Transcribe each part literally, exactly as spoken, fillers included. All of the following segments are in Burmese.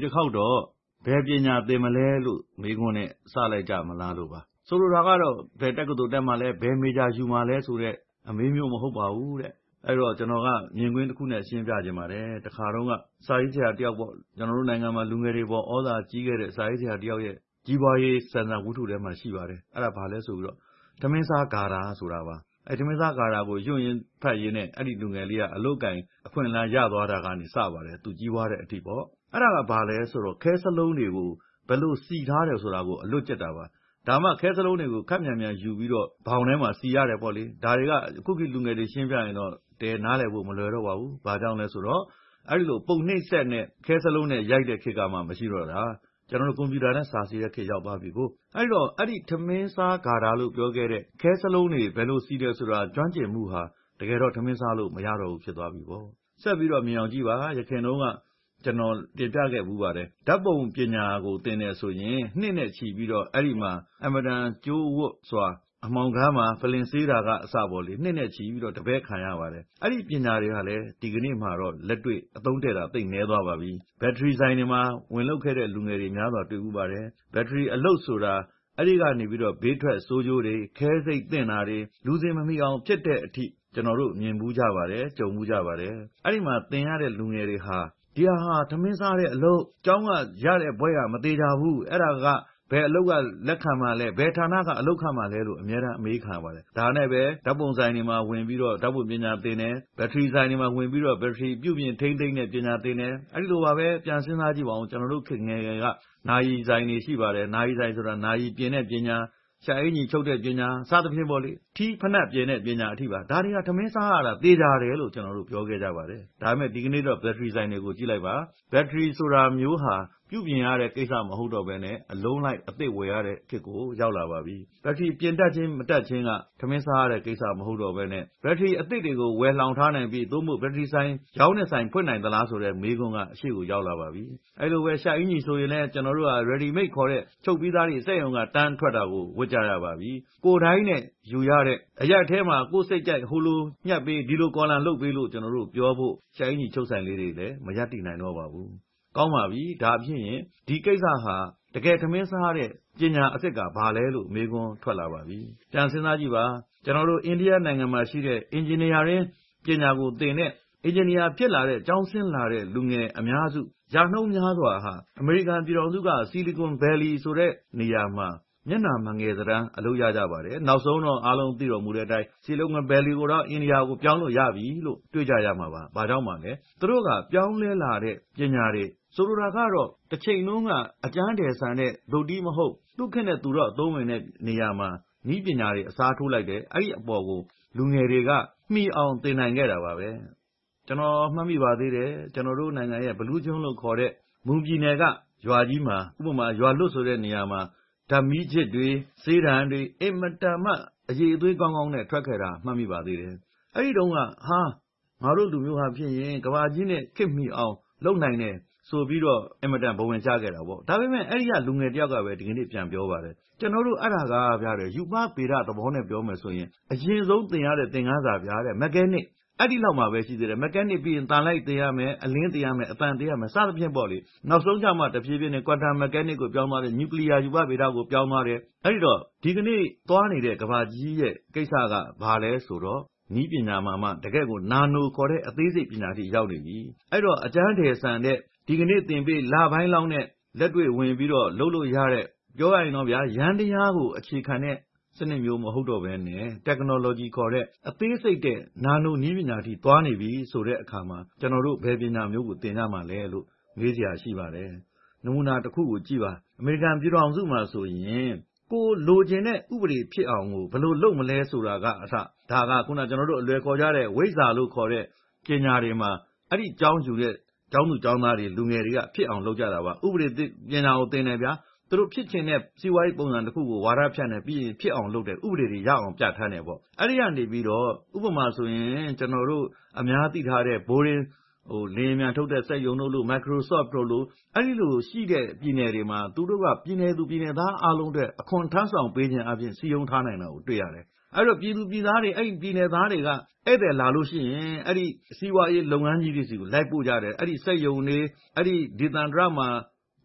တစ်ခေါက်တော့ဘယ်ပညာသင်မလဲလို့မေးခွန်းနဲ့စလိုက်ကြမလားလို့ပါဆိုလိုတာကတော့ဘယ်တက္ကသိုလ်တက်မှလဲဘယ်မေဂျာယူမှလဲဆိုတဲ့အမေးမျိုးမဟုတ်ပါဘူးတဲ့အဲ့တော့ကျွန်တော်ကမြင်ကွင်းတစ်ခုနဲ့ရှင်းပြခြင်းပါတယ်တခါတော့ကစာရေးဆရာတယောက်ပေါ့ကျွန်တော်တို့နိုင်ငံမှာလူငယ်တွေပေါ်ဩဇာကြီးခဲ့တဲ့စာရေးဆရာတယောက်ရဲ့ကြီးပွားရေးစံစာဝတ္ထုထဲမှာရှိပါတယ်အဲ့ဒါဘာလဲဆိုပြီးတော့ဓမင်းစားဂါရာဆိုတာပါအဲ့ဓမင်းစားဂါရာကိုယွန့်ရင်ဖတ်ရင်းနဲ့အဲ့ဒီလူငယ်လေးကအလုတ်ကင်အခွင့်အလမ်းရသွားတာကနေစပါတယ်သူကြီးပွားတဲ့အထိပေါ့အဲ့ဒါကဘာလဲဆိုတော့ခဲစလုံးတွေကိုဘယ်လိုစီထားတယ်ဆိုတာကိုအလွတ်ကျက်တာပါဒါမှခဲစလုံးတွေကိုခက်မြန်မြန်ယူပြီးတော့ဘောင်ထဲမှာစီရတယ်ပေါ့လေဒါတွေကအခုခေတ်လူငယ်တွေရှင်းပြရင်တော့တဲနားလည်ဖို့မလွယ်တော့ပါဘူးဘာကြောင့်လဲဆိုတော့အဲ့ဒီလိုပုံနှိပ်ဆက်နဲ့ခဲစလုံးနဲ့ရိုက်တဲ့ခေတ်ကမှမရှိတော့တာကျွန်တော်တို့ကွန်ပျူတာနဲ့စာစီတဲ့ခေတ်ရောက်သွားပြီကိုအဲ့တော့အဲ့ဒီထမင်းစားဂါရာလို့ပြောခဲ့တဲ့ခဲစလုံးတွေဘယ်လိုစီးတယ်ဆိုတာကျွမ်းကျင်မှုဟာတကယ်တော့ထမင်းစားလို့မရတော့ဘူးဖြစ်သွားပြီပေါ့ဆက်ပြီးတော့မြင်အောင်ကြည့်ပါရခင်တုန်းကကျွန်တော်တင်ပြခဲ့ဘူးပါတယ်ဓာတ်ပုံပညာကိုသင်တယ်ဆိုရင်နှစ်နဲ့ချီပြီးတော့အဲ့ဒီမှာအမတန်ကျိုးဝတ်စွာအမောင်ကားမှာဖလင်စေးတာကအစပေါ်လေနှစ်နဲ့ချီပြီးတော့တပည့်ခံရပါတယ်အဲ့ဒီပညာတွေကလည်းဒီကနေ့မှာတော့လက်တွေ့အသုံးတဲ့တာသိနေသွားပါပြီဘက်ထရီဆိုင်တွေမှာဝင်လောက်ခဲ့တဲ့လူငယ်တွေများစွာတွေ့ဥပါတယ်ဘက်ထရီအလုတ်ဆိုတာအဲ့ဒီကနေပြီးတော့ဘေးထွက်ဆိုးကျိုးတွေခဲစိတ်တင်တာတွေလူစင်မမိအောင်ဖြစ်တဲ့အထိကျွန်တော်တို့မြင်ဘူးကြပါတယ်ကြုံဘူးကြပါတယ်အဲ့ဒီမှာသင်ရတဲ့လူငယ်တွေဟာဒီဟာထမင်းစားတဲ့အလုပ်ကျောင်းကရတဲ့ဘွဲကမသေးကြဘူးအဲ့ဒါကဘယ်အလုပ်ကလက်ခံမှလဲဘယ်ဌာနကအလုပ်ခံမှလဲလို့အများအားအမေးခံပါတယ်ဒါနဲ့ပဲဓာတ်ပုံဆိုင်တွေမှာဝင်ပြီးတော့ဓာတ်ပုံပညာသင်တယ်ဘက်ထရီဆိုင်တွေမှာဝင်ပြီးတော့ဘက်ထရီပြုပြင်ထိန်းသိမ်းတဲ့ပညာသင်တယ်အဲ့ဒီလိုပါပဲပြန်စဉ်းစားကြည့်ပါဦးကျွန်တော်တို့ခေတ်ငယ်ငယ်ကနာယီဆိုင်တွေရှိပါတယ်နာယီဆိုင်ဆိုတာနာယီပြင်တဲ့ပညာရှာအင်းကြီးချုပ်တဲ့ပညာစသဖြင့်ပေါ့လေထီးဖနက်ပြင်တဲ့ပညာအထိပါဒါတွေကထမင်းစားရတာသေချာတယ်လို့ကျွန်တော်တို့ပြောခဲ့ကြပါတယ်ဒါပေမဲ့ဒီကနေ့တော့ဘက်ထရီဆိုင်တွေကိုကြည့်လိုက်ပါဘက်ထရီဆိုတာမျိုးဟာပြုပြင်ရတဲ့ကိစ္စမဟုတ်တော့ဘဲနဲ့အလုံးလိုက်အသစ်ဝယ်ရတဲ့ခေတ်ကိုရောက်လာပါပြီဘက်ထရီပြင်တတ်ခြင်းမတတ်ခြင်းကထမင်းစားရတဲ့ကိစ္စမဟုတ်တော့ဘဲနဲ့ဘက်ထရီအသစ်တွေကိုဝယ်လောင်ထားနိုင်ပြီးသို့မဟုတ်ဘက်ထရီဆိုင်ရောင်းတဲ့ဆိုင်ဖွင့်နိုင်သလားဆိုတဲ့မေးခွန်းကအရှိကိုရောက်လာပါပြီအဲ့လိုပဲရှာအင်းကြီးဆိုရင်လည်းကျွန်တော်တို့က ready made ခေါ်တဲ့ချုပ်ပြီးသားတွေစက်ရုံကတန်းထွက်တာကိုဝတ်ကြရပါပြီကိုယ်တိုင်းနဲ့ယူရတဲ့အရက်ထဲမှာကိုယ်စိတ်ကြိုက်ဟိုလိုညှပ်ပေးဒီလိုကော်လန်လုပ်ပေးလို့ကျွန်တော်တို့ပြောဖို့ရှာအင်းကြီးချုပ်ဆိုင်လေးတွေလည်းမရပ်တည်နိုင်တော့ပါဘူးကောင်းပါပြီဒါဖြစ်ရင်ဒီကိစ္စဟာတကယ်ထမင်းစားတဲ့ပညာအစ်စ်ကဘာလဲလို့မေးခွန်းထွက်လာပါပြီပြန်စဉ်းစားကြည့်ပါကျွန်တော်တို့အိန္ဒိယနိုင်ငံမှာရှိတဲ့အင်ဂျင်နီယာရင်းပညာကိုသင်တဲ့အင်ဂျင်နီယာဖြစ်လာတဲ့ကျောင်းဆင်းလာတဲ့လူငယ်အများစုရာနှုန်းများစွာဟာအမေရိကန်ပြည်ထောင်စုကဆီလီကွန်ဗယ်လီဆိုတဲ့နေရာမှာမျက်နှာမငယ်သဏ္ဍာန်အလုပ်ရကြပါတယ်နောက်ဆုံးတော့အားလုံးသိတော်မူတဲ့အတိုင်းဆီလီကွန်ဗယ်လီကိုတော့အိန္ဒိယကိုပြောင်းလို့ရပြီလို့တွေ့ကြရမှာပါဘာကြောင့်မှလဲသူတို့ကပြောင်းလဲလာတဲ့ပညာတွေဆိုလိုတာကတော့တစ်ချိန်လုံးကအကျန်းတယ်ဆန်တဲ့ဒုတ်တီးမဟုတ်သူ့ခက်နဲ့သူတော့အသုံးဝင်တဲ့နေရာမှာဤပညာတွေအစားထိုးလိုက်တယ်အဲ့ဒီအပေါ်ကိုလူငယ်တွေကမှီအောင်သင်နိုင်ခဲ့တာပါပဲကျွန်တော်မှတ်မိပါသေးတယ်ကျွန်တော်တို့နိုင်ငံရဲ့ဘလူးကျွန်းလို့ခေါ်တဲ့မွန်ပြည်နယ်ကရွာကြီးမှာဥပမာရွာလွတ်ဆိုတဲ့နေရာမှာဓာမီချစ်တွေစေးတံတွေအင်မတန်မှအရေးအသွေးကောင်းကောင်းနဲ့ထွက်ခဲ့တာမှတ်မိပါသေးတယ်အဲ့ဒီတုန်းကဟာငါတို့လူမျိုးဟာဖြစ်ရင်ကဘာကြီးနဲ့ခစ်မိအောင်လုပ်နိုင်တယ်ဆိုပြီးတော့အင်မတန်ဘဝင်ချခဲ့တာပေါ့ဒါပေမဲ့အဲ့ဒီကလူငယ်တယောက်ကပဲဒီကနေ့ပြန်ပြောပါတယ်ကျွန်တော်တို့အဲ့ဒါကားပြတယ်ယူပပေဒသဘောနဲ့ပြောမယ်ဆိုရင်အရင်ဆုံးသင်ရတဲ့သင်ခန်းစာပြတဲ့မက်ကဲနစ်အဲ့ဒီလောက်မှပဲရှိသေးတယ်မက်ကဲနစ်ပြီးရင်တန်လိုက်သင်ရမယ်အလင်းသင်ရမယ်အပန်သင်ရမယ်စသဖြင့်ပေါ့လေနောက်ဆုံးကျမှတဖြည်းဖြည်းနဲ့ကွမ်တမ်မက်ကဲနစ်ကိုပြောင်းသွားတယ်နျူကလ িয়ার ယူပပေဒကိုပြောင်းသွားတယ်အဲ့ဒီတော့ဒီကနေ့သွားနေတဲ့ကဘာကြီးရဲ့ကိစ္စကဘာလဲဆိုတော့နီးပညာမှာမှတကယ့်ကိုနာနိုခေါ်တဲ့အသေးစိတ်ပညာထိရောက်နေပြီအဲ့တော့အကျန်းတယ်ဆန်တဲ့ဒီကနေ့သင်ပေးလပိုင်းလောက်နဲ့လက်တွေ့ဝင်ပြီးတော့လှုပ်လို့ရတဲ့ပြောရရင်တော့ဗျာရန်တရားကိုအခြေခံတဲ့စနစ်မျိုးမဟုတ်တော့ဘဲနဲ့ technology ခေါ်တဲ့အသေးစိတ်တဲ့နာနိုနည်းပညာထိသွားနေပြီဆိုတဲ့အခါမှာကျွန်တော်တို့ဘယ်ပညာမျိုးကိုသင်ကြမှာလဲလို့မေးစရာရှိပါတယ်နမူနာတစ်ခုကိုကြည့်ပါအမေရိကန်ပြည်ထောင်စုမှာဆိုရင်ကိုလိုချင်တဲ့ဥပဒေဖြစ်အောင်ကိုဘယ်လိုလုပ်မလဲဆိုတာကအစဒါကခုနကျွန်တော်တို့အလွယ်ခေါ်ကြတဲ့ဝိဇ္ဇာလို့ခေါ်တဲ့ပညာတွေမှာအဲ့ဒီကျောင်းယူတဲ့ကျောင်းသူကျောင်းသားတွေလူငယ်တွေကဖြစ်အောင်လုပ်ကြတာပါဥပဒေပညာကိုသင်တယ်ဗျာသူတို့ဖြစ်ချင်တဲ့စီးပွားရေးပုံစံတစ်ခုကိုဝါဒဖြန့်တယ်ပြီးရင်ဖြစ်အောင်လုပ်တယ်ဥပဒေတွေရအောင်ပြဋ္ဌာန်းတယ်ပေါ့အဲ့ဒီကနေပြီးတော့ဥပမာဆိုရင်ကျွန်တော်တို့အများသိထားတဲ့ဘိုးရင်းဟိုလင်းမြန်ထုတ်တဲ့စက်ရုံတို့လို့ Microsoft တို့လို့အဲ့ဒီလိုရှိတဲ့ပြည်နယ်တွေမှာသူတို့ကပြည်နယ်သူပြည်နယ်သားအားလုံးအတွက်အခွန်ထမ်းဆောင်ပေးခြင်းအပြင်စီယုံထားနိုင်တာကိုတွေ့ရတယ်အဲ့တော့ပြည်သူပြည်သားတွေအဲ့ဒီပြည်နယ်သားတွေကဧည့်သည်လာလို့ရှိရင်အဲ့ဒီစီးပွားရေးလုပ်ငန်းကြီးတွေစီကိုလိုက်ပို့ကြတယ်အဲ့ဒီစက်ရုံတွေအဲ့ဒီဒေသန္တရမှာ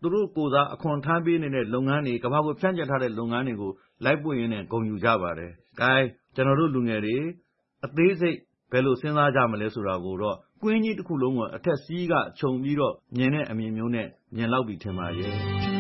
သူတို့ကိုယ်စားအခွန်ထမ်းပေးနေတဲ့လုပ်ငန်းတွေကမ္ဘာကိုဖြန့်ကျက်ထားတဲ့လုပ်ငန်းတွေကိုလိုက်ပွင့်ရင်းနဲ့ဂုဏ်ယူကြပါတယ်။ gain ကျွန်တော်တို့လူငယ်တွေအသေးစိတ်ဘယ်လိုစဉ်းစားကြမလဲဆိုတာကိုတော့ကွင်းကြီးတစ်ခုလုံးကိုအထက်စီးကခြုံပြီးတော့မြင်တဲ့အမြင်မျိုးနဲ့မြင်လောက်ပြီထင်ပါရဲ့